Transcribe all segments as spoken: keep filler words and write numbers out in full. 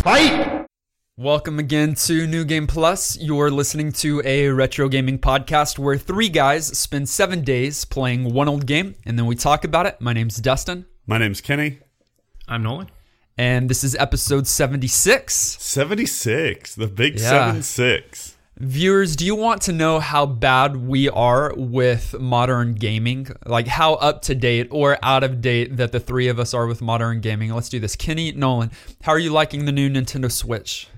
Fight! Welcome again to New Game Plus. You're listening to a retro gaming podcast where three guys spend seven days playing one old game, and then we talk about it. My name's Dustin. My name's Kenny. I'm Nolan. And this is episode seventy-six. seventy-six. The big Yeah. seven six. Viewers, do you want to know how bad we are with modern gaming? Like how up to date or out of date that the three of us are with modern gaming? Let's do this. Kenny, Nolan, how are you liking the new Nintendo Switch?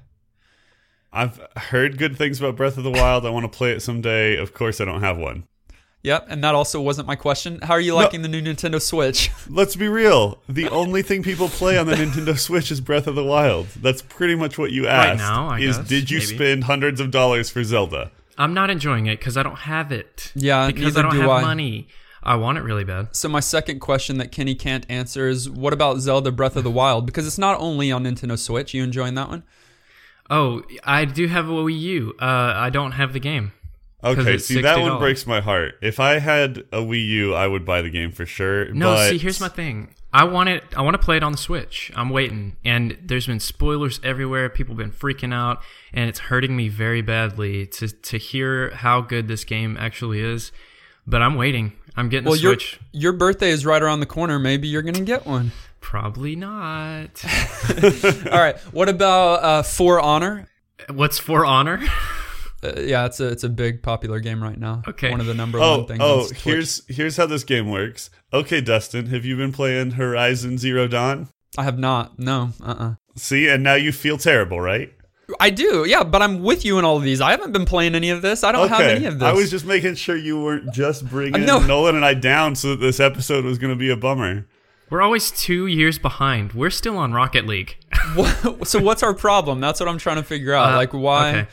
I've heard good things about Breath of the Wild. I want to play it someday. Of course, I don't have one. Yep, and that also wasn't my question. How are you liking no, the new Nintendo Switch? Let's be real. The only thing people play on the Nintendo Switch is Breath of the Wild. That's pretty much what you asked. Right now, I is guess, did you maybe. spend hundreds of dollars for Zelda? I'm not enjoying it because I don't have it. Yeah, because neither I don't do have I. money. I want it really bad. So my second question that Kenny can't answer is, what about Zelda Breath of the Wild? Because it's not only on Nintendo Switch. You enjoying that one? Oh, I do have a Wii U. Uh, I don't have the game. Okay, see, that sixty dollars. one breaks my heart. If I had a Wii U, I would buy the game for sure. No, but... see, here's my thing. I want it. I want to play it on the Switch. I'm waiting, and there's been spoilers everywhere. People have been freaking out, and it's hurting me very badly to to hear how good this game actually is. But I'm waiting. I'm getting well, a Switch. Your, your birthday is right around the corner. Maybe you're going to get one. Probably not. All right. What about uh, For Honor? What's For Honor? Uh, yeah, it's a it's a big popular game right now. Okay. One of the number Oh, one things. oh, on Twitch. here's here's how this game works. Okay, Dustin, have you been playing Horizon Zero Dawn? I have not. No. Uh-uh. See, and now you feel terrible, right? I do. Yeah, but I'm with you in all of these. I haven't been playing any of this. I don't have any of this. I was just making sure you weren't just bringing No. Nolan and I down so that this episode was going to be a bummer. We're always two years behind. We're still on Rocket League. What- so what's our problem? That's what I'm trying to figure out. Uh, like why? Okay.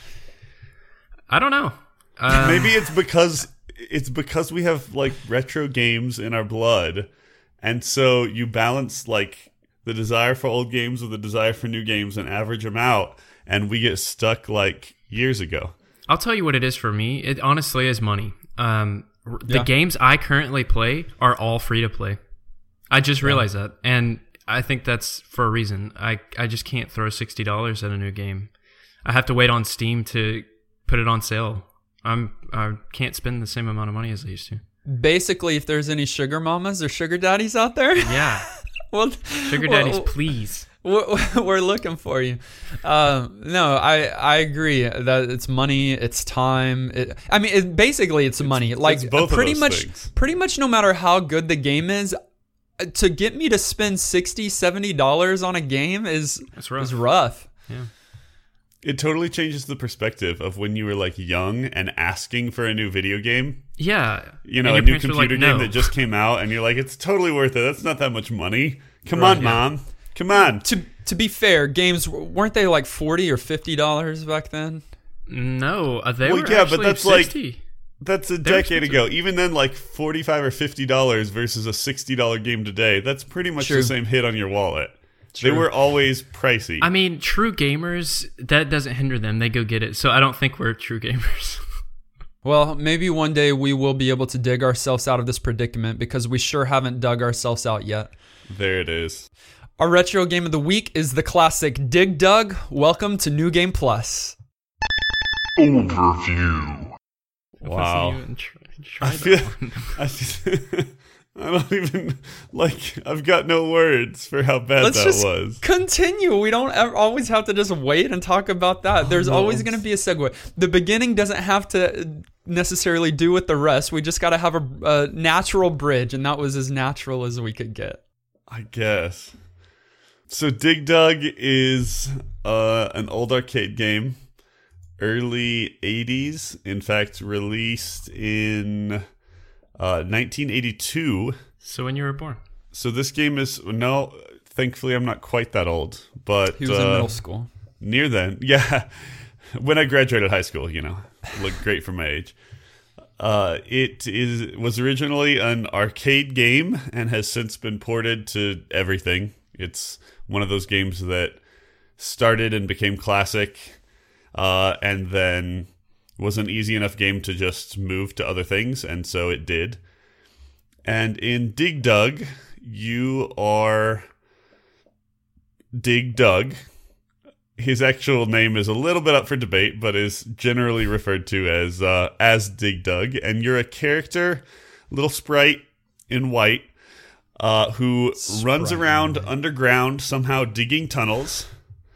I don't know. Uh, Maybe it's because it's because we have like retro games in our blood, and so you balance like the desire for old games with the desire for new games and average them out, and we get stuck like years ago. I'll tell you what it is for me. It honestly is money. Um, r- the Yeah. games I currently play are all free to play. I just realized that, and I think that's for a reason. I I just can't throw sixty dollars at a new game. I have to wait on Steam to put it on sale. I'm I can't spend the same amount of money as I used to. Basically, if there's any sugar mamas or sugar daddies out there, Yeah, well, sugar well, daddies, please. we're, we're looking for you. Um, no, I I agree that it's money, it's time. It, I mean, it, basically, it's money. Like it's both of pretty those much, things. pretty much, no matter how good the game is, to get me to spend sixty, seventy dollars on a game is That's rough. is rough. Yeah. It totally changes the perspective of when you were like young and asking for a new video game. Yeah. You know, And a your new parents were computer like, game no. that just came out, and you're like, it's totally worth it. That's not that much money. Come Right, on, yeah. mom. Come on. To to be fair, games weren't they like forty or fifty dollars back then? No, uh, they Well, were yeah, but actually that's like- sixty. That's a They're decade expensive. ago. Even then, like forty-five or fifty dollars versus a sixty dollar game today. That's pretty much True. the same hit on your wallet. True. They were always pricey. I mean, true gamers, that doesn't hinder them. They go get it. So I don't think we're true gamers. Well, maybe one day we will be able to dig ourselves out of this predicament because we sure haven't dug ourselves out yet. there it is. Our retro game of the week is the classic Dig Dug. Welcome to New Game Plus. Overview. Wow. I wasn't even try, try I that feel. one. I, feel- I don't even like. I've got no words for how bad Let's that just was. continue. We don't ever, always have to just wait and talk about that. There's no. always going to be a segue. The beginning doesn't have to necessarily do with the rest. We just got to have a, a natural bridge, and that was as natural as we could get. I guess. So Dig Dug is uh, an old arcade game, early eighties. In fact, released in uh, nineteen eighty-two. So when you were born. So this game is no. Thankfully, I'm not quite that old, but He was uh, in middle school. near then. Yeah, when I graduated high school, you know, looked great for my age. Uh, it is was originally an arcade game and has since been ported to everything. It's one of those games that started and became classic, uh, and then was an easy enough game to just move to other things, and so it did. And in Dig Dug, you are Dig Dug, his actual name is a little bit up for debate, but is generally referred to as uh, as Dig Dug. And you're a character, little sprite in white, uh, who Sprite. runs around underground, somehow digging tunnels.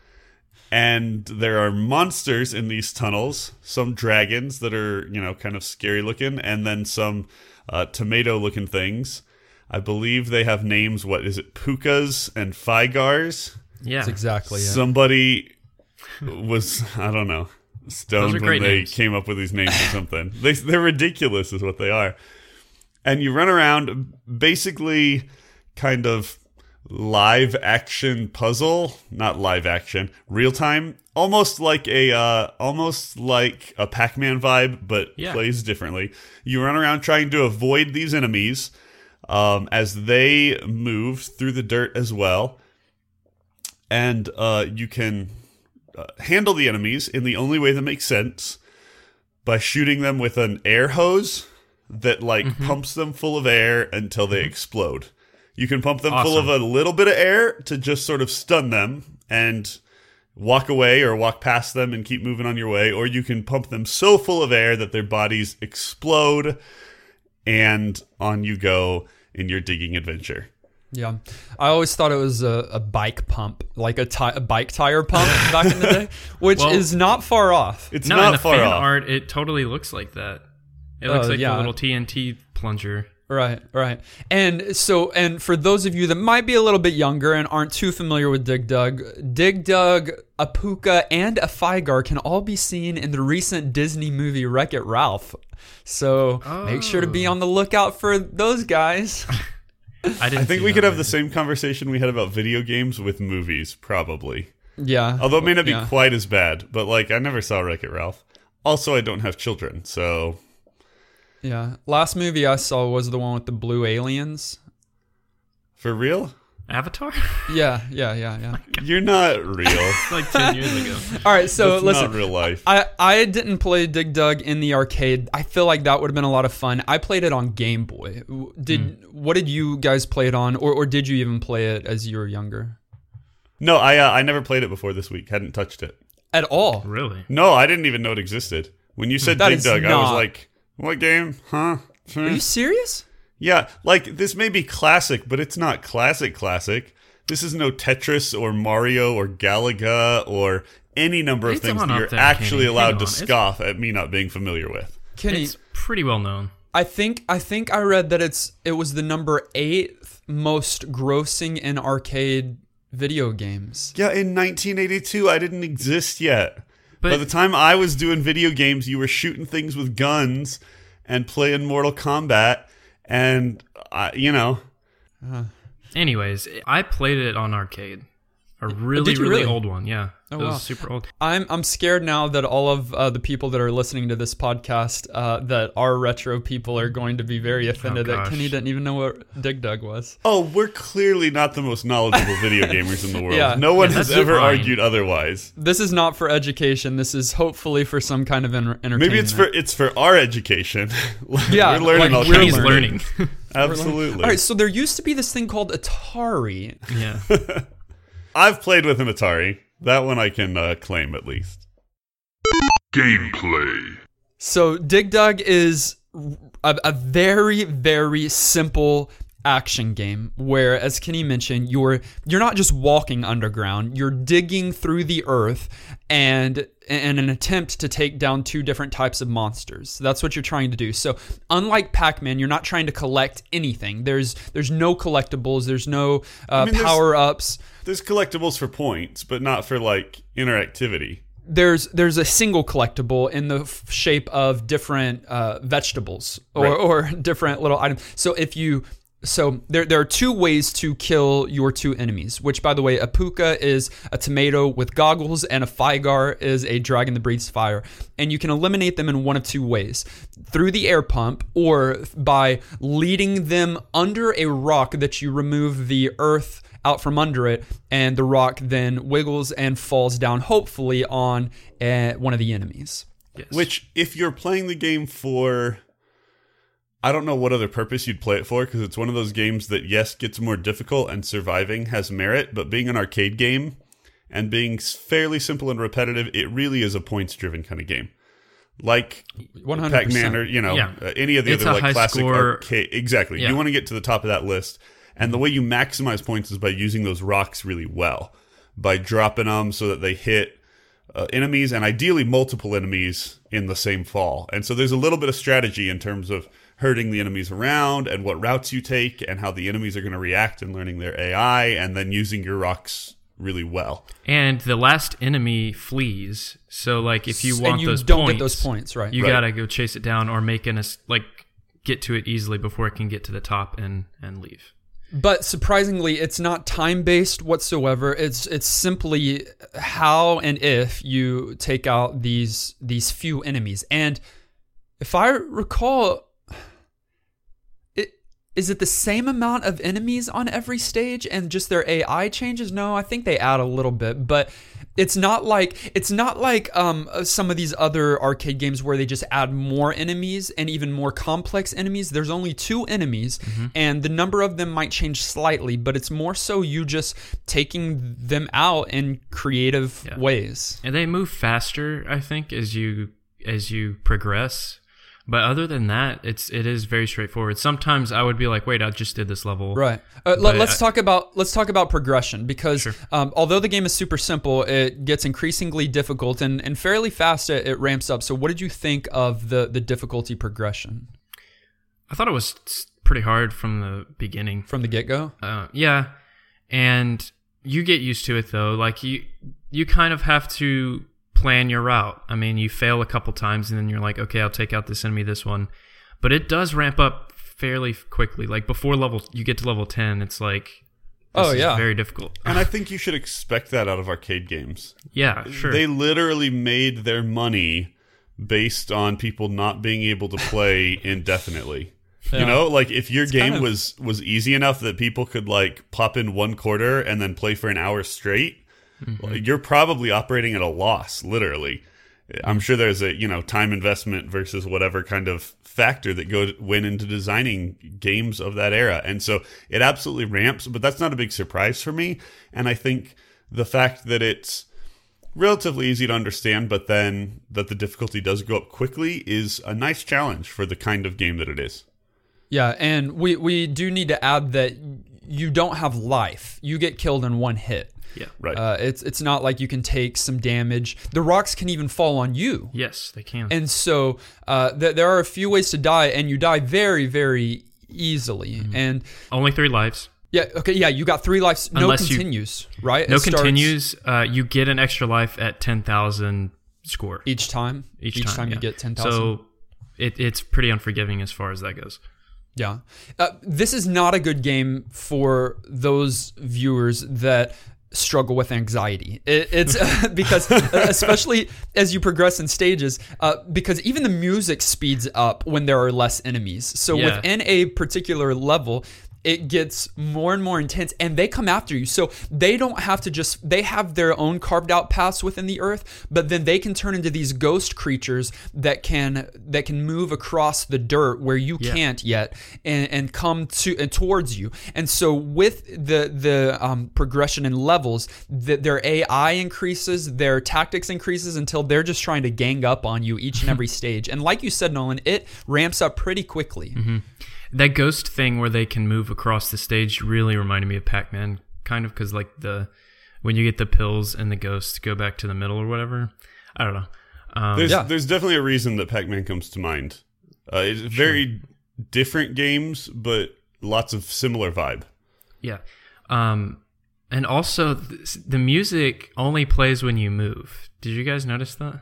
And there are monsters in these tunnels, some dragons that are, you know, kind of scary looking, and then some uh, tomato looking things. I believe they have names, what is it, Pukas and Figars? Yeah. That's exactly it. Somebody was, I don't know, stoned when great they names. came up with these names or something. They, they're ridiculous is what they are. And you run around basically kind of live action puzzle, not live action, real time, almost like a uh, almost like a Pac-Man vibe, but Yeah. plays differently. You run around trying to avoid these enemies um, as they move through the dirt as well. And uh, you can uh, handle the enemies in the only way that makes sense by shooting them with an air hose that like Mm-hmm. pumps them full of air until they explode. You can pump them full of Awesome. a little bit of air to just sort of stun them and walk away or walk past them and keep moving on your way, or you can pump them so full of air that their bodies explode and on you go in your digging adventure. Yeah, I always thought it was a, a bike pump, like a, ti- a bike tire pump back in the day, which Well- is not far off. It's No, in not the far fan off. art, it totally looks like that. It looks Oh, like yeah. the little T N T plunger. Right, right. And so, and for those of you that might be a little bit younger and aren't too familiar with Dig Dug, Dig Dug, a Puka, and a Figar can all be seen in the recent Disney movie Wreck-It Ralph. So make sure to be on the lookout for those guys. I didn't. I think see we that could have movie. the same conversation we had about video games with movies, probably. Yeah. Although it may not be Yeah. quite as bad, but like I never saw Wreck-It Ralph. Also, I don't have children, so Yeah. Last movie I saw was the one with the blue aliens. for real, Avatar. Yeah, yeah, yeah, yeah. you're not real. Like ten years ago. All right, so That's listen. not real life. I, I didn't play Dig Dug in the arcade. I feel like that would have been a lot of fun. I played it on Game Boy. Did what did you guys play it on, or, or did you even play it as you were younger? No, I uh, I never played it before this week. Hadn't touched it. At all? Really? No, I didn't even know it existed. When you said That Dig is Dug, I was not- like, "What game? Huh?" Are you serious? Yeah, like this may be classic, but it's not classic classic. This is no Tetris or Mario or Galaga or any number of It's things on that up you're there, actually Kenny. allowed Hang to on. It's- scoff at me not being familiar with. Kenny, It's pretty well known. I think I think I read that it's it was the number eighth most grossing in arcade video games. Yeah, in nineteen eighty-two, I didn't exist yet. But By the time I was doing video games, you were shooting things with guns and playing Mortal Kombat, and I, you know, anyways, I played it on arcade. A really, Did you really, really? old one. Yeah. Oh, it was wow. super old. I'm I'm scared now that all of uh, the people that are listening to this podcast uh, that are retro people are going to be very offended that gosh. Kenny didn't even know what Dig Dug was. oh, we're clearly not the most knowledgeable video gamers in the world. Yeah. No one Yeah, has that's ever fine. argued otherwise. This is not for education. This is hopefully for some kind of en- entertainment. Maybe it's for it's for our education. Yeah, we're learning like all we're kinds He's of learning. learning. Absolutely. All right, so there used to be this thing called Atari. yeah. I've played with an Atari. That one I can uh, claim at least. Gameplay. So Dig Dug is a, a very, very simple action game where, as Kenny mentioned, you're you're not just walking underground, you're digging through the earth and in an attempt to take down two different types of monsters. That's what you're trying to do. So unlike Pac-Man, you're not trying to collect anything. There's there's no collectibles, there's no uh, mean, there's- power-ups. There's collectibles for points, but not for like interactivity. There's there's a single collectible in the f- shape of different uh, vegetables or, Right. or different little items. So if you so there there are two ways to kill your two enemies. Which, by the way, a Puka is a tomato with goggles, and a Figar is a dragon that breathes fire. And you can eliminate them in one of two ways: through the air pump, or by leading them under a rock that you remove the earth out from under it, and the rock then wiggles and falls down, hopefully on uh, one of the enemies. Yes. Which, if you're playing the game for, I don't know what other purpose you'd play it for, because it's one of those games that, yes, gets more difficult and surviving has merit, but being an arcade game, and being fairly simple and repetitive, it really is a points-driven kind of game. Like one hundred percent. Pac-Man or, you know, Yeah. uh, any of the It's other a like classic high-score- arcade. Exactly. Yeah. You want to get to the top of that list. And the way you maximize points is by using those rocks really well, by dropping them so that they hit uh, enemies and ideally multiple enemies in the same fall. And so there's a little bit of strategy in terms of hurting the enemies around and what routes you take and how the enemies are going to react and learning their A I and then using your rocks really well. And the last enemy flees. So, like, if you want and you those don't points, get those points, right? you Right. gotta go chase it down or make an ass- like get to it easily before it can get to the top and and leave. But surprisingly, it's not time-based whatsoever. It's it's simply how and if you take out these these few enemies. And if I recall, it is it the same amount of enemies on every stage and just their A I changes? No, I think they add a little bit, but it's not like it's not like um, some of these other arcade games where they just add more enemies and even more complex enemies. There's only two enemies, mm-hmm. and the number of them might change slightly, but it's more so you just taking them out in creative Yeah. ways. And they move faster, I think, as you as you progress. But other than that, it's it is very straightforward. Sometimes I would be like, "Wait, I just did this level." Right. Uh, let, But let's I- talk about let's talk about progression because Sure. um, although the game is super simple, it gets increasingly difficult and, and fairly fast. It, it ramps up. So, what did you think of the the difficulty progression I thought it was pretty hard from the beginning. from the get go? Uh, yeah, and you get used to it though. Like you, you kind of have to plan your route. I mean, you fail a couple times, and then you're like, okay, I'll take out this enemy, this one. But it does ramp up fairly quickly. Like before level, you get to level ten, it's like, this Oh, is yeah. very difficult. And I think you should expect that out of arcade games. Yeah, sure. They literally made their money based on people not being able to play indefinitely. Yeah. You know, like if your game kind of- was was easy enough that people could like pop in one quarter and then play for an hour straight, well, you're probably operating at a loss, literally. I'm sure there's a, you know, time investment versus whatever kind of factor that go went into designing games of that era. And so it absolutely ramps, but that's not a big surprise for me. And I think the fact that it's relatively easy to understand, but then that the difficulty does go up quickly is a nice challenge for the kind of game that it is. Yeah, and we we do need to add that you don't have life. You get killed in one hit. yeah. Right. Uh, it's it's not like you can take some damage. The rocks can even fall on you. Yes, they can. And so uh, th- there are a few ways to die, and you die very, very easily. Mm-hmm. And Only three lives. yeah, okay, yeah, you got three lives. No Unless you- continues, right? No It starts continues. Uh, you get an extra life at ten thousand score. each time. Each, time, you yeah. get ten thousand. So it, it's pretty unforgiving as far as that goes. Yeah. Uh, this is not a good game for those viewers that struggle with anxiety. It, it's uh, because, uh, especially as you progress in stages, uh, because even the music speeds up when there are less enemies. So Yeah. within a particular level, it gets more and more intense, and they come after you. So they don't have to just, they have their own carved out paths within the earth, but then they can turn into these ghost creatures that can that can move across the dirt where you Yeah. can't yet, and, and come to and towards you. And so with the the um, progression in levels, the, their A I increases, their tactics increases until they're just trying to gang up on you each and every stage. And like you said, Nolan, it ramps up pretty quickly. Mm-hmm. That ghost thing where they can move across the stage really reminded me of Pac-Man, kind of, because like the when you get the pills and the ghosts go back to the middle or whatever. I don't know. Um, There's Yeah. there's definitely a reason that Pac-Man comes to mind. Uh, it's very different games, but lots of similar vibe. yeah. Um, and also, th- the music only plays when you move. Did you guys notice that?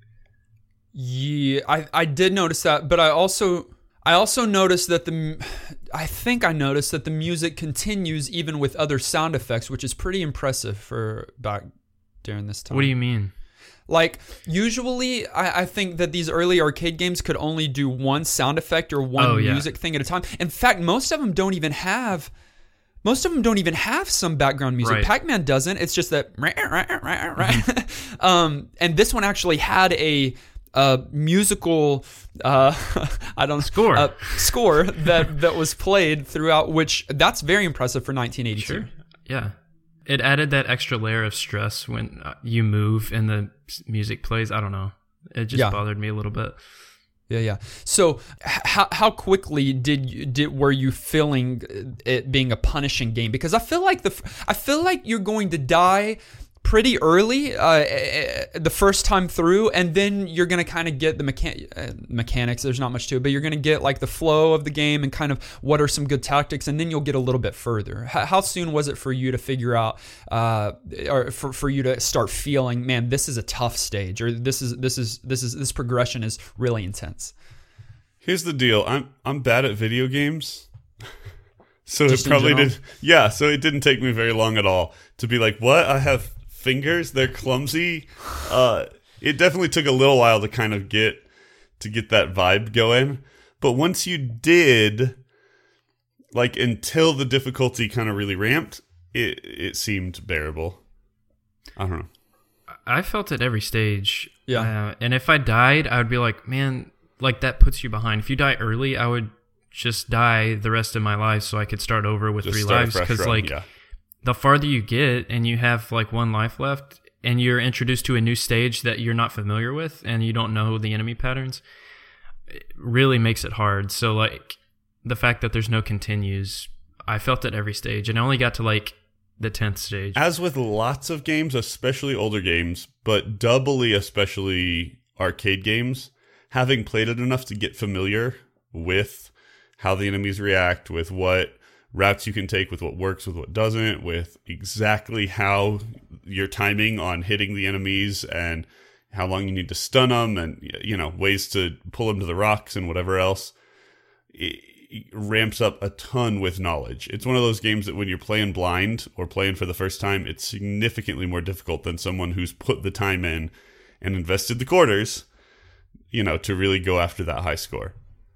Yeah, I, I did notice that, but I also I also noticed that the I think I noticed that the music continues even with other sound effects, which is pretty impressive for back during this time. What do you mean? Like, usually, I, I think that these early arcade games could only do one sound effect or one Oh, yeah. music thing at a time. In fact, most of them don't even have. Most of them don't even have some background music. Right. Pac-Man doesn't. It's just that. um, and this one actually had a. A musical, uh, I don't Score. uh, score that that was played throughout, which that's very impressive for nineteen eighty-two. Sure. Yeah. It added that extra layer of stress when uh, you move and the s- music plays. I don't know. It just Yeah. bothered me a little bit. Yeah, yeah. So, h- how how quickly did you, did were you feeling it being a punishing game? Because I feel like the f- I feel like you're going to die pretty early uh, eh, the first time through, and then you're going to kind of get the mechan- uh, mechanics. There's not much to it, but you're going to get like the flow of the game and kind of what are some good tactics, and then you'll get a little bit further. H- how soon was it for you to figure out, uh, or for, for you to start feeling, man, this is a tough stage, or this is this is this is this progression is really intense? Here's the deal. I'm I'm bad at video games. So Just it in probably general? did. Yeah, so it didn't take me very long at all to be like, "What? I have fingers? They're clumsy." Uh it definitely took a little while to kind of get to get that vibe going. But once you did, like until the difficulty kind of really ramped, it it seemed bearable. I don't know. I felt it every stage. Yeah. Uh, and if I died, I would be like, man, like that puts you behind. If you die early, I would just die the rest of my life so I could start over with Just three start a lives. fresh Because run, like yeah. the farther you get and you have like one life left and you're introduced to a new stage that you're not familiar with and you don't know the enemy patterns, it really makes it hard. So like the fact that there's no continues, I felt it every stage, and I only got to like the tenth stage. As with lots of games, especially older games, but doubly especially arcade games, having played it enough to get familiar with how the enemies react, with what routes you can take, with what works, with what doesn't, with exactly how your timing on hitting the enemies and how long you need to stun them, and you know, ways to pull them to the rocks and whatever else. It, ramps up a ton with knowledge. It's one of those games that when you're playing blind or playing for the first time, it's significantly more difficult than someone who's put the time in and invested the quarters, you know, to really go after that high score.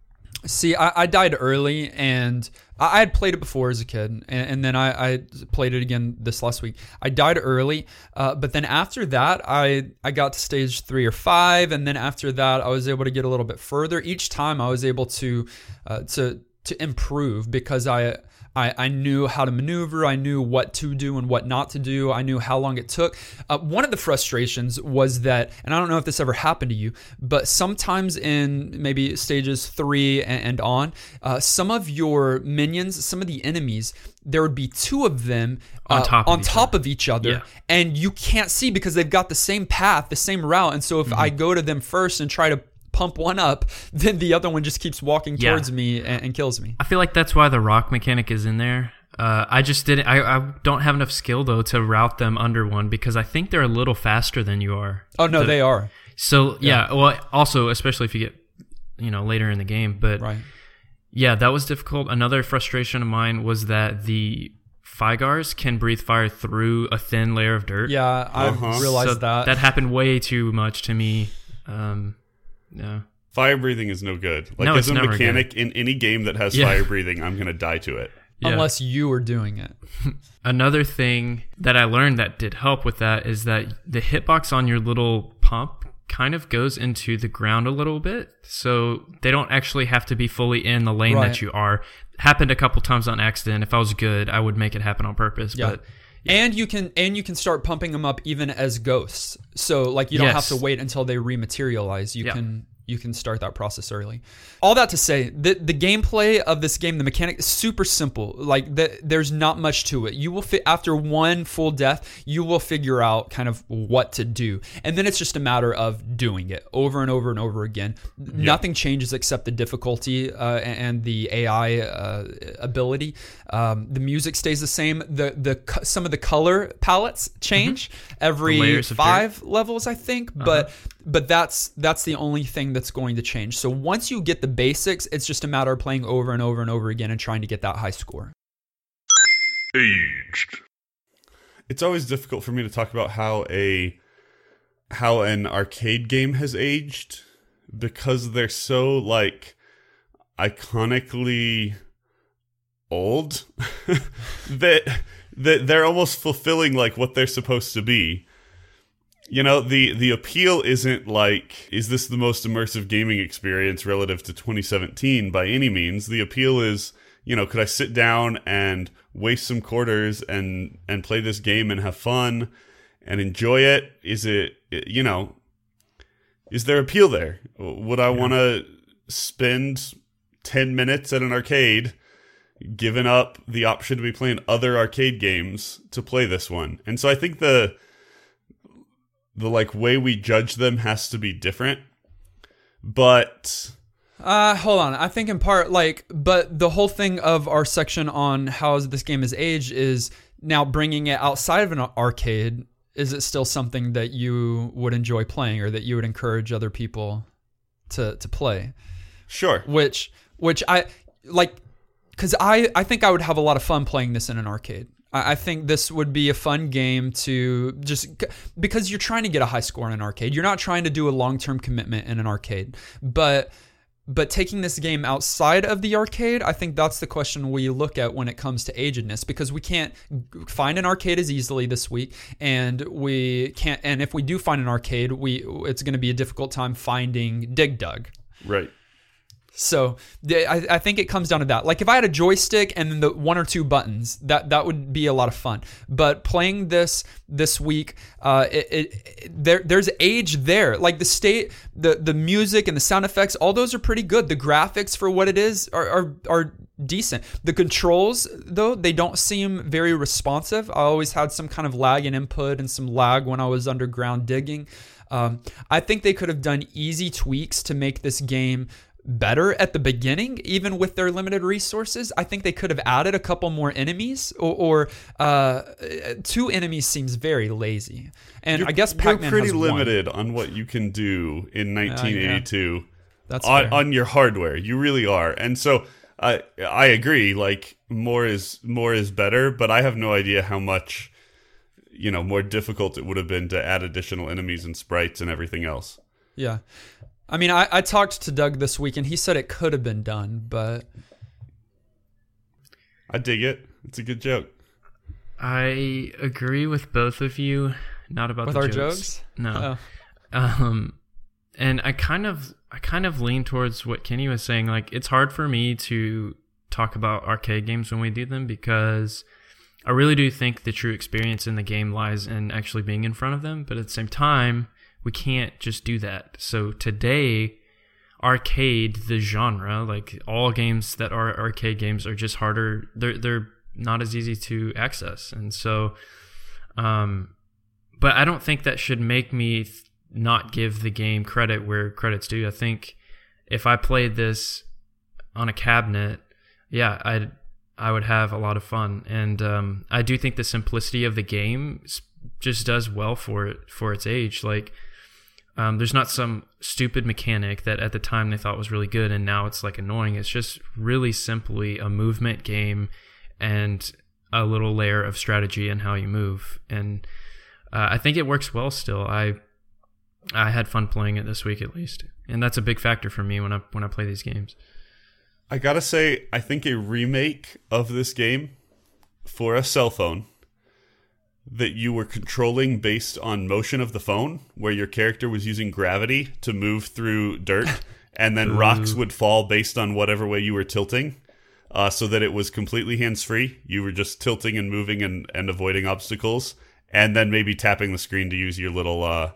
See, I, I died early, and I, I had played it before as a kid, and, and then I, I played it again this last week. I died early, uh, but then after that, I, I got to stage three or five, and then after that, I was able to get a little bit further. Each time, I was able to uh, to to improve because I. I, I knew how to maneuver. I knew what to do and what not to do. I knew how long it took. Uh, one of the frustrations was that, and I don't know if this ever happened to you, but sometimes in maybe stages three and, and on, uh, some of your minions, some of the enemies, there would be two of them uh, On top of on each top other. of each other, Yeah. and you can't see because they've got the same path, the same route. And so if Mm-hmm. I go to them first and try to pump one up, then the other one just keeps walking Yeah. towards me and, and kills me. I feel like that's why the rock mechanic is in there. Uh, I just didn't. I, I don't have enough skill though to route them under one because I think they're a little faster than you are. Oh no, The- they are. So yeah. Well, also especially if you get, you know, later in the game. But Right. yeah, that was difficult. Another frustration of mine was that the Figars can breathe fire through a thin layer of dirt. Yeah, I Uh-huh. realized So that. that happened way too much to me. Um, yeah. Fire breathing is no good. Like No, as it's a never mechanic in any game that has Yeah. fire breathing, I'm going to die to it. Yeah. Unless you were doing it. Another thing that I learned that did help with that is that the hitbox on your little pump kind of goes into the ground a little bit. So they don't actually have to be fully in the lane Right. that you are. Happened a couple times on accident. If I was good, I would make it happen on purpose. Yeah. But And you can and you can start pumping them up even as ghosts. So like you don't Yes. have to wait until they rematerialize. You Yeah. can you can start that process early. All that to say, the the gameplay of this game, the mechanic is super simple. Like the, there's not much to it. You will fit after one full death, you will figure out kind of what to do, and then it's just a matter of doing it over and over and over again. Nothing changes except the difficulty uh, and the A I uh, ability. Um, the music stays the same. The the co- some of the color palettes change every layers of dirt. five levels, I think, but but that's that's the only thing that's going to change. So once you get the basics, it's just a matter of playing over and over and over again and trying to get that high score. Aged. It's always difficult for me to talk about how a how an arcade game has aged because they're so like iconically old that that they're almost fulfilling like what they're supposed to be. You know, the the appeal isn't like, is this the most immersive gaming experience relative to twenty seventeen by any means? The appeal is, you know, could I sit down and waste some quarters and and play this game and have fun and enjoy it? Is it, you know, is there appeal there? Would I yeah. want to spend ten minutes at an arcade, giving up the option to be playing other arcade games to play this one? And so I think the the like way we judge them has to be different. But uh hold on, I think in part, like, but the whole thing of our section on how this game is aged is now bringing it outside of an arcade. Is it still something that you would enjoy playing, or that you would encourage other people to to play? Sure. Which which I like, because I, I think I would have a lot of fun playing this in an arcade. I, I think this would be a fun game to just, because you're trying to get a high score in an arcade. You're not trying to do a long-term commitment in an arcade. But but taking this game outside of the arcade, I think that's the question we look at when it comes to agedness, because we can't find an arcade as easily this week, and we can't. And if we do find an arcade, we it's going to be a difficult time finding Dig Dug. Right. So I, I think it comes down to that. Like, if I had a joystick and then the one or two buttons, that that would be a lot of fun. But playing this this week, uh, it, it, it, there there's age there. Like the state, the the music and the sound effects, all those are pretty good. The graphics for what it is are are, are decent. The controls, though, they don't seem very responsive. I always had some kind of lag in input and some lag when I was underground digging. Um, I think they could have done easy tweaks to make this game better at the beginning, even with their limited resources. I think they could have added a couple more enemies, or, or uh, two enemies seems very lazy. And you're, I guess Pac-Man you're pretty has limited one. on what you can do in nineteen eighty-two uh, yeah. That's on, fair. on your hardware. You really are. And so I I agree. Like, more is more is better, but I have no idea how much, you know, more difficult it would have been to add additional enemies and sprites and everything else. Yeah. I mean, I, I talked to Doug this week, and he said it could have been done, but I dig it. It's a good joke. I agree with both of you. Not about with the our jokes. jokes. No. Oh. Um, and I kind of, I kind of lean towards what Kenny was saying. Like, it's hard for me to talk about arcade games when we do them, because I really do think the true experience in the game lies in actually being in front of them. But at the same time, we can't just do that. So today, arcade, the genre, like all games that are arcade games, are just harder. They're they're not as easy to access, and so, um, but I don't think that should make me th- not give the game credit where credit's due. I think if I played this on a cabinet, yeah, I'd I would have a lot of fun, and um, I do think the simplicity of the game just does well for it for its age. Like, Um, there's not some stupid mechanic that at the time they thought was really good and now it's like annoying. It's just really simply a movement game and a little layer of strategy in how you move. And uh, I think it works well still. I I had fun playing it this week at least, and that's a big factor for me when I when I play these games. I gotta say, I think a remake of this game for a cell phone that you were controlling based on motion of the phone, where your character was using gravity to move through dirt, and then rocks would fall based on whatever way you were tilting, uh, so that it was completely hands-free. You were just tilting and moving and, and avoiding obstacles, and then maybe tapping the screen to use your little uh,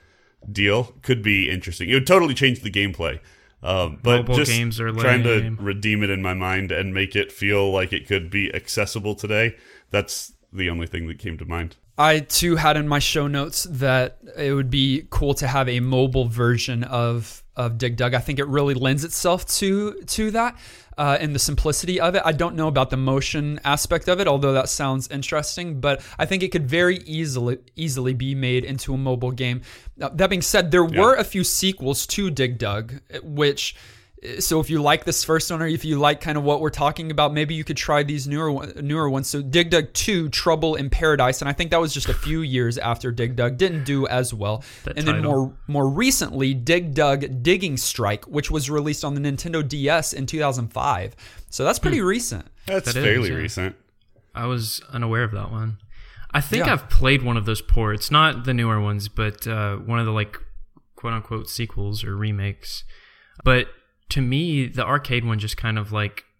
deal. Could be interesting. It would totally change the gameplay. Um, but Mobile just games are trying lame. to redeem it in my mind and make it feel like it could be accessible today, that's the only thing that came to mind. I too had in my show notes that it would be cool to have a mobile version of of Dig Dug. I think it really lends itself to to that uh, and the simplicity of it. I don't know about the motion aspect of it, although that sounds interesting, but I think it could very easily easily be made into a mobile game. Now, that being said, there Yeah. were a few sequels to Dig Dug, which... So if you like this first one, or if you like kind of what we're talking about, maybe you could try these newer one- newer ones. So Dig Dug two, Trouble in Paradise, and I think that was just a few years after Dig Dug, didn't do as well. That and then title. more more recently, Dig Dug Digging Strike, which was released on the Nintendo D S in two thousand five. So that's pretty recent. That's That is, fairly yeah. recent. I was unaware of that one. I think Yeah. I've played one of those ports, not the newer ones, but uh, one of the like quote unquote sequels or remakes. But to me, the arcade one just kind of like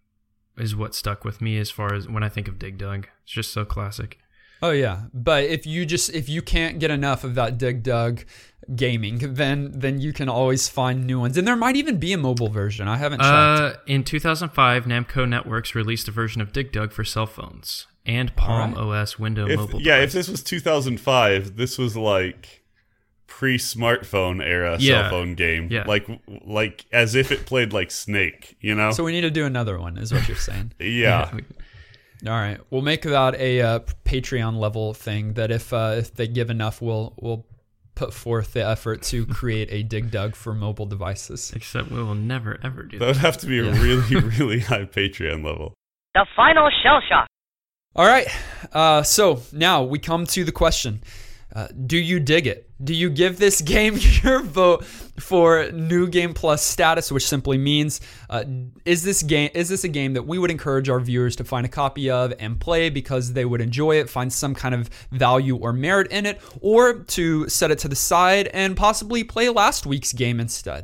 is what stuck with me as far as when I think of Dig Dug. It's just so classic. Oh yeah, but if you just if you can't get enough of that Dig Dug gaming, then then you can always find new ones, and there might even be a mobile version. I haven't checked. Uh, in two thousand five, Namco Networks released a version of Dig Dug for cell phones and Palm right. O S Windows If, mobile. yeah, devices. if this was two thousand five, this was like pre-smartphone era Yeah. cell phone game. Yeah. Like like as if it played like Snake, you know? So we need to do another one, is what you're saying. yeah. All right, we'll make that a uh, Patreon level thing. That if uh, if they give enough, we'll we'll put forth the effort to create a Dig Dug for mobile devices. Except we will never ever do That that. would have to be a Yeah. really, really high Patreon level. The final shell shock. All right, uh, so now we come to the question. Uh, do you dig it? Do you give this game your vote for New Game Plus status, which simply means uh, is this game is this a game that we would encourage our viewers to find a copy of and play because they would enjoy it, find some kind of value or merit in it, or to set it to the side and possibly play last week's game instead?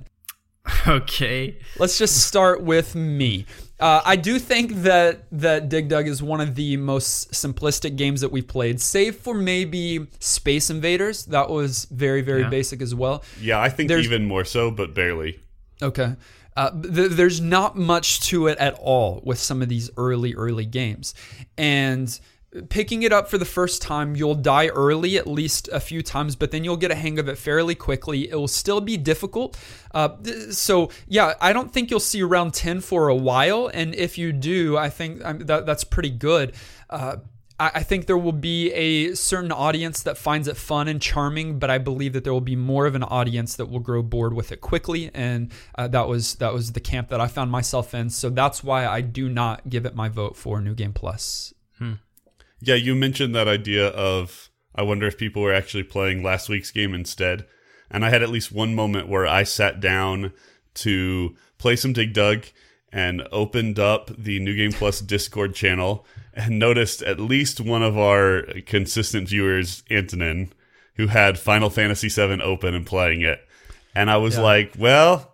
Okay. Let's just start with me. Uh, I do think that that Dig Dug is one of the most simplistic games that we've played, save for maybe Space Invaders. That was very, very Yeah. basic as well. Yeah, I think There's- even more so, but barely. Okay. Uh, th- there's not much to it at all with some of these early, early games. And picking it up for the first time, you'll die early at least a few times, but then you'll get a hang of it fairly quickly. It will still be difficult. Uh, th- so, yeah, I don't think you'll see round ten for a while. And if you do, I think um, that that's pretty good. Uh, I I think there will be a certain audience that finds it fun and charming, but I believe that there will be more of an audience that will grow bored with it quickly, and uh, that was that was the camp that I found myself in. So that's why I do not give it my vote for New Game Plus. Yeah, you mentioned that idea of, I wonder if people were actually playing last week's game instead. And I had at least one moment where I sat down to play some Dig Dug and opened up the New Game Plus Discord channel and noticed at least one of our consistent viewers, Antonin, who had Final Fantasy seven open and playing it. And I was Yeah. like, well,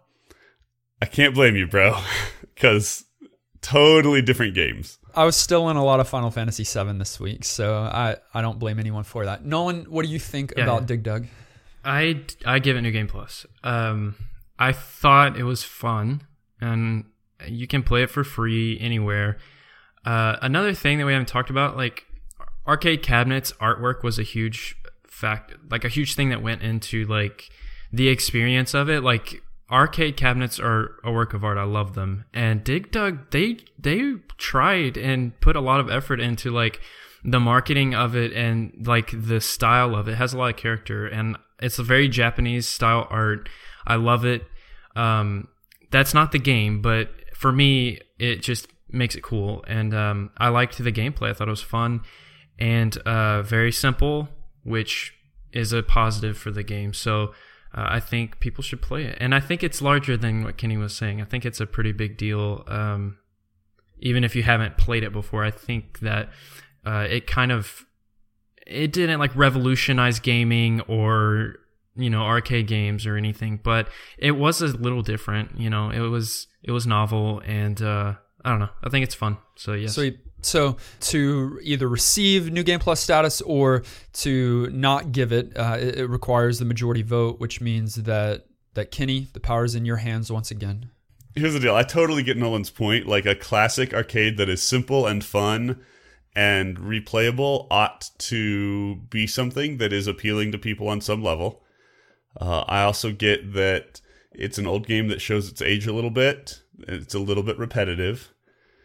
I can't blame you, bro, because totally different games. I was still in a lot of Final Fantasy seven this week, so I, I don't blame anyone for that. Nolan, what do you think Yeah, about yeah. Dig Dug? I, I give it New Game Plus. Um, I thought it was fun, and you can play it for free anywhere. Uh, another thing that we haven't talked about, like arcade cabinets artwork was a huge fact, like a huge thing that went into like the experience of it. Like arcade cabinets are a work of art. I love them. And Dig Dug, they they tried and put a lot of effort into like the marketing of it and like the style of it. It has a lot of character, and it's a very Japanese style art. I love it. Um, that's not the game, but for me, it just makes it cool. And um, I liked the gameplay. I thought it was fun and uh, very simple, which is a positive for the game. So uh, I think people should play it. And I think it's larger than what Kenny was saying. I think it's a pretty big deal. Um, even if you haven't played it before, I think that uh, it kind of, it didn't like revolutionize gaming or, you know, arcade games or anything, but it was a little different. You know, it was, it was novel, and uh, I don't know. I think it's fun. So yes. So, so to either receive New Game Plus status or to not give it, uh, it, it requires the majority vote, which means that that Kenny, the power is in your hands once again. Here's the deal. I totally get Nolan's point. Like a classic arcade that is simple and fun and replayable ought to be something that is appealing to people on some level. Uh, I also get that it's an old game that shows its age a little bit. It's a little bit repetitive.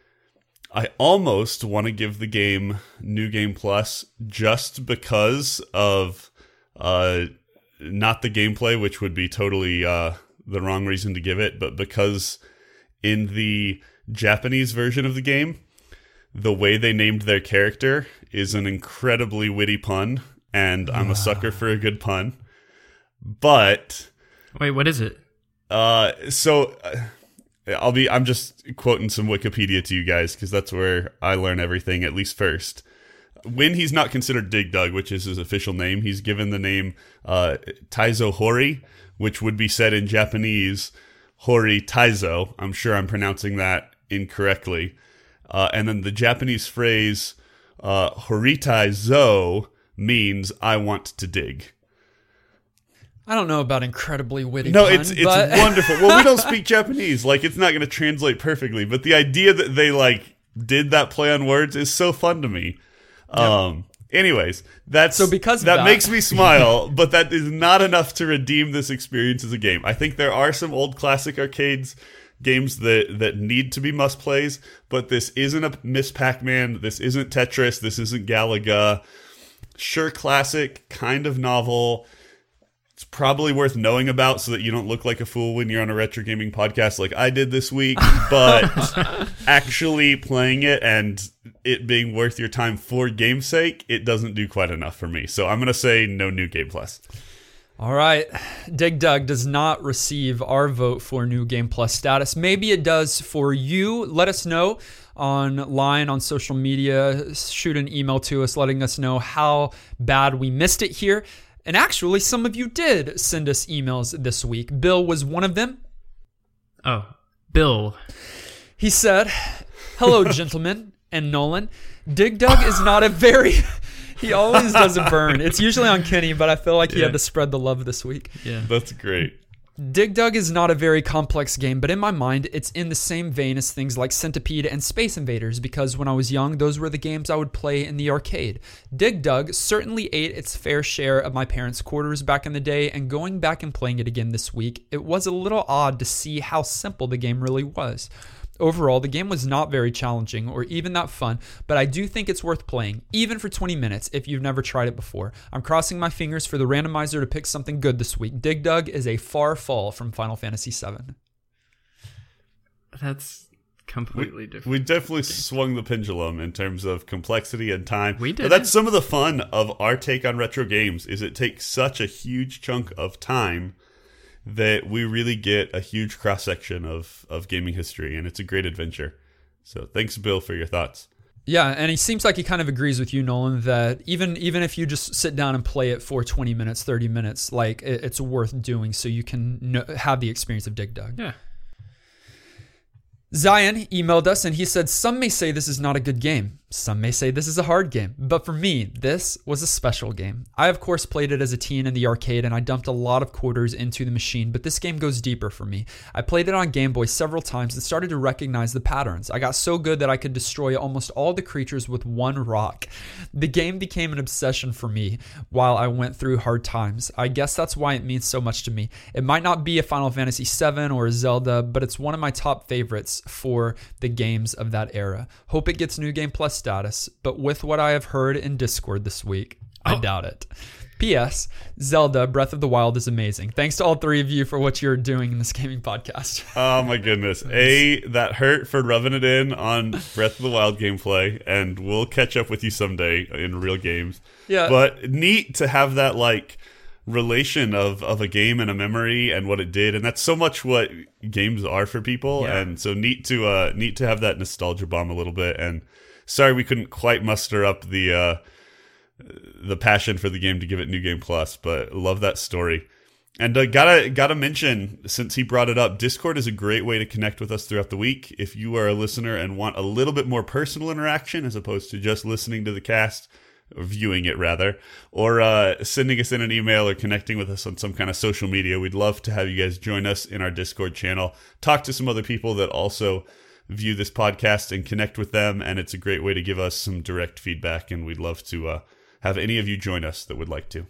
I almost want to give the game New Game Plus just because of uh, not the gameplay, which would be totally uh, the wrong reason to give it, but because in the Japanese version of the game, the way they named their character is an incredibly witty pun, and I'm a sucker for a good pun. But Wait, what is it? uh, so uh, I'll be. I'm just quoting some Wikipedia to you guys because that's where I learn everything. At least first, when he's not considered Dig Dug, which is his official name, he's given the name uh, Taizo Hori, which would be said in Japanese Hori Taizo. I'm sure I'm pronouncing that incorrectly. Uh, and then the Japanese phrase uh, "horitai zo" means "I want to dig." I don't know about incredibly witty. No, pun, it's it's but... wonderful. Well, we don't speak Japanese, like it's not going to translate perfectly, but the idea that they like did that play on words is so fun to me. Yeah. Um. Anyways, that's so because that, that makes me smile, but that is not enough to redeem this experience as a game. I think there are some old classic arcades games that that need to be must plays, but this isn't a Miss Pac-Man. This isn't Tetris. This isn't Galaga. Sure, classic, kind of novel. It's probably worth knowing about so that you don't look like a fool when you're on a retro gaming podcast like I did this week. But actually playing it and it being worth your time for game's sake, it doesn't do quite enough for me. So I'm going to say no New Game Plus. All right. Dig Dug does not receive our vote for New Game Plus status. Maybe it does for you. Let us know online on social media. Shoot an email to us letting us know how bad we missed it here. And actually, some of you did send us emails this week. Bill was one of them. Oh, Bill. He said, "Hello, gentlemen and Nolan. Dig Dug is not a very..." He always does a burn. It's usually on Kenny, but I feel like he Yeah. had to spread the love this week. Yeah. That's great. Dig Dug is not a very complex game, but in my mind, it's in the same vein as things like Centipede and Space Invaders, because when I was young, those were the games I would play in the arcade. Dig Dug certainly ate its fair share of my parents' quarters back in the day, and going back and playing it again this week, it was a little odd to see how simple the game really was. Overall, the game was not very challenging or even that fun, but I do think it's worth playing, even for twenty minutes if you've never tried it before. I'm crossing my fingers for the randomizer to pick something good this week. Dig Dug is a far fall from Final Fantasy seven. That's completely we, different. We definitely swung the pendulum in terms of complexity and time. We did. But that's some of the fun of our take on retro games, is it takes such a huge chunk of time that we really get a huge cross-section of, of gaming history, and it's a great adventure. So thanks, Bill, for your thoughts. Yeah, and he seems like he kind of agrees with you, Nolan, that even even if you just sit down and play it for twenty minutes, thirty minutes, like it, it's worth doing so you can know, have the experience of Dig Dug. Yeah. Zion emailed us and he said, "Some may say this is not a good game. Some may say this is a hard game. But for me, this was a special game. I, of course, played it as a teen in the arcade and I dumped a lot of quarters into the machine, but this game goes deeper for me. I played it on Game Boy several times and started to recognize the patterns. I got so good that I could destroy almost all the creatures with one rock. The game became an obsession for me while I went through hard times. I guess that's why it means so much to me. It might not be a Final Fantasy seven or a Zelda, but it's one of my top favorites for the games of that era. Hope it gets New Game Plus status, but with what I have heard in Discord this week, I Oh. doubt it. P S. Zelda Breath of the Wild is amazing. Thanks to all three of you for what you're doing in this gaming podcast." Oh my goodness. A, that hurt for rubbing it in on Breath of the Wild gameplay, and we'll catch up with you someday in real games. Yeah. But neat to have that like relation of, of a game and a memory and what it did, and that's so much what games are for people. Yeah. And so neat to uh neat to have that nostalgia bomb a little bit. And sorry we couldn't quite muster up the uh the passion for the game to give it New Game Plus, but love that story. And uh, gotta gotta mention, since he brought it up, Discord is a great way to connect with us throughout the week. If you are a listener and want a little bit more personal interaction as opposed to just listening to the cast, or viewing it rather, or uh, sending us in an email or connecting with us on some kind of social media, we'd love to have you guys join us in our Discord channel. Talk to some other people that also view this podcast and connect with them, and it's a great way to give us some direct feedback, and we'd love to uh, have any of you join us that would like to.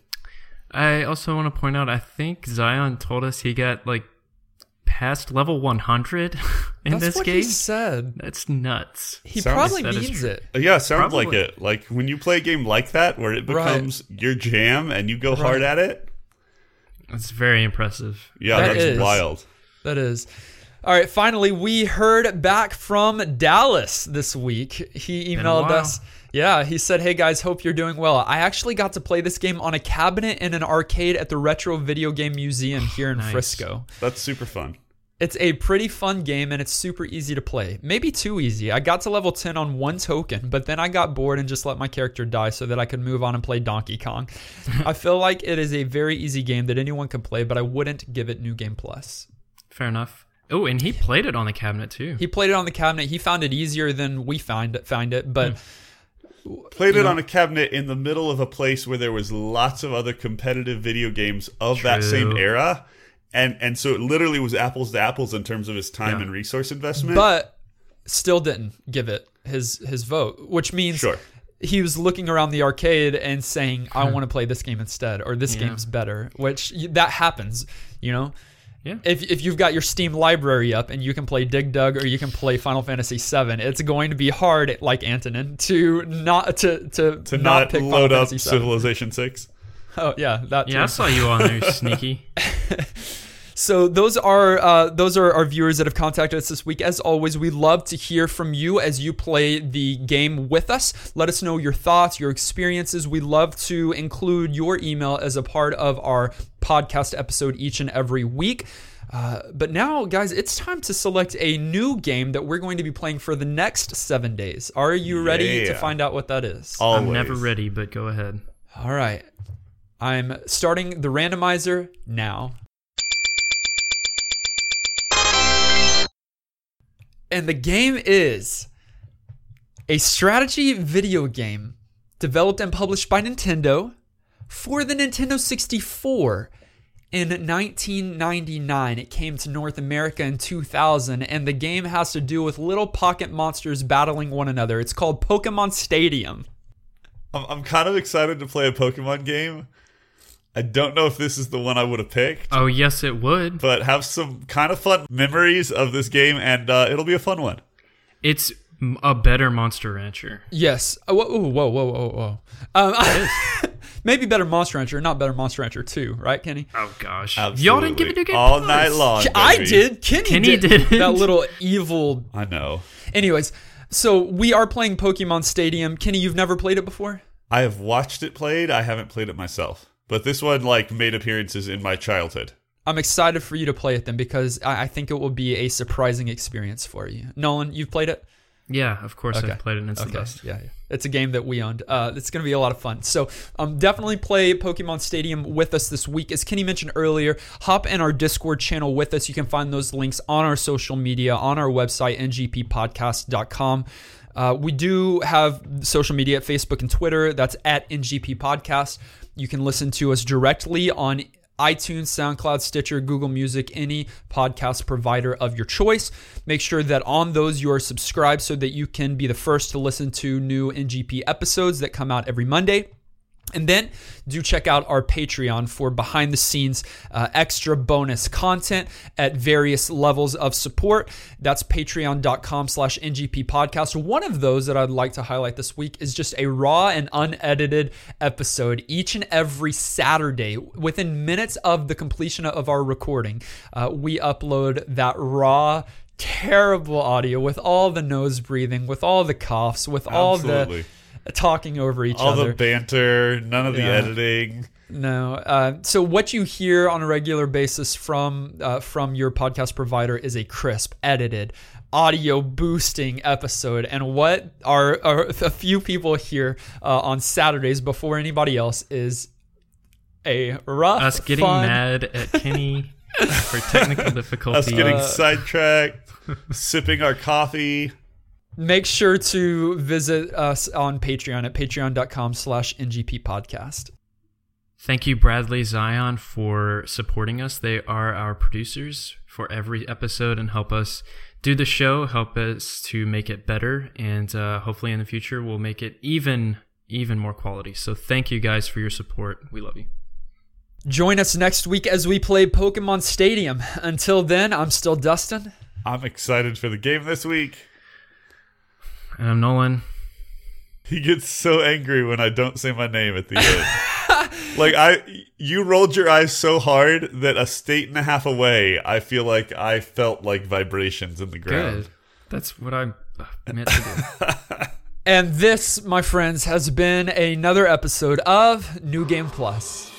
I also want to point out, I think Zion told us he got like past level one hundred in That's this what game. he said. That's nuts. He Sounds- probably that is means true. it. Uh, Yeah, sounds Probably. like it. Like when you play a game like that where it Right. becomes your jam and you go hard Right. at it. That's very impressive. Yeah, That that's is. wild. That is. All right, finally, we heard back from Dallas this week. He Been a emailed while. us. Yeah, he said, "Hey guys, hope you're doing well. I actually got to play this game on a cabinet in an arcade at the Retro Video Game Museum here in Nice. Frisco. That's super fun. It's a pretty fun game and it's super easy to play. Maybe too easy. I got to level ten on one token, but then I got bored and just let my character die so that I could move on and play Donkey Kong. I feel like it is a very easy game that anyone can play, but I wouldn't give it New Game Plus." Fair enough. Oh, and he played it on the cabinet too. He played it on the cabinet. He found it easier than we find it, find it, but Played it know. on a cabinet in the middle of a place where there was lots of other competitive video games of that same True. era. And and so it literally was apples to apples in terms of his time Yeah. and resource investment. but still didn't give it his his vote, which means Sure. he was looking around the arcade and saying, I want to play this game instead, or this Yeah. game's better, which y- that happens, you know? Yeah. If, if you've got your Steam library up and you can play Dig Dug or you can play Final Fantasy seven, it's going to be hard, like Antonin, to not to to, to not, not, pick load Final up Fantasy seven. Civilization six. Oh yeah, that Yeah, I too. saw you on there, sneaky. So those are uh, those are our viewers that have contacted us this week. As always, we love to hear from you as you play the game with us. Let us know your thoughts, your experiences. We love to include your email as a part of our podcast episode each and every week. Uh, but now, guys, it's time to select a new game that we're going to be playing for the next seven days. Are you ready to Yeah. find out what that is? Always. I'm never ready, but go ahead. All right. I'm starting the randomizer now. And the game is a strategy video game developed and published by Nintendo for the Nintendo sixty-four in nineteen ninety-nine. It came to North America in two thousand, and the game has to do with little pocket monsters battling one another. It's called Pokemon Stadium. I'm, I'm kind of excited to play a Pokemon game. I don't know if this is the one I would have picked, Oh, yes, it would. but have some kind of fun memories of this game, and uh, it'll be a fun one. It's m- a better Monster Rancher. Yes. Oh, whoa, whoa, whoa, whoa, whoa. Um, maybe better Monster Rancher, not better Monster Rancher two, right, Kenny? Oh, gosh. Absolutely. Y'all didn't give it a good all prize. night long. I baby. did. Kenny, Kenny did. didn't. That little evil. I know. Anyways, so we are playing Pokemon Stadium. Kenny, you've never played it before? I have watched it played. I haven't played it myself. But this one, like, made appearances in my childhood. I'm excited for you to play it then because I, I think it will be a surprising experience for you. Nolan, you've played it? Yeah, of course Okay. I've played it, and it's Okay, the best. yeah, yeah. It's a game that we owned. Uh, it's going to be a lot of fun. So um, definitely play Pokemon Stadium with us this week. As Kenny mentioned earlier, hop in our Discord channel with us. You can find those links on our social media, on our website, n g p podcast dot com. Uh, we do have social media at Facebook and Twitter. That's at N G P Podcast. You can listen to us directly on iTunes, SoundCloud, Stitcher, Google Music, any podcast provider of your choice. Make sure that on those you are subscribed so that you can be the first to listen to new N G P episodes that come out every Monday. And then do check out our Patreon for behind the scenes uh, extra bonus content at various levels of support. That's patreon.com slash NGP podcast. One of those that I'd like to highlight this week is just a raw and unedited episode each and every Saturday. Within minutes of the completion of our recording, uh, we upload that raw, terrible audio with all the nose breathing, with all the coughs, with all Absolutely. the talking over each All other. the banter, none of the Yeah. editing. No. Uh, so what you hear on a regular basis from uh, from your podcast provider is a crisp, edited, audio boosting episode. And what are, are a few people hear uh, on Saturdays before anybody else is a rough, Us getting fun, mad at Kenny for technical difficulties. Us getting Uh, sidetracked, sipping our coffee. Make sure to visit us on Patreon at patreon.com slash NGP podcast. Thank you, Bradley Zion, for supporting us. They are our producers for every episode and help us do the show, help us to make it better, and uh, hopefully in the future we'll make it even, even more quality. So thank you guys for your support. We love you. Join us next week as we play Pokemon Stadium. Until then, I'm still Dustin. I'm excited for the game this week. And I'm Nolan. He gets so angry when I don't say my name at the end. Like I, you rolled your eyes so hard that a state and a half away, I feel like I felt like vibrations in the ground. Good. That's what I meant to do. And this, my friends, has been another episode of New Game Plus.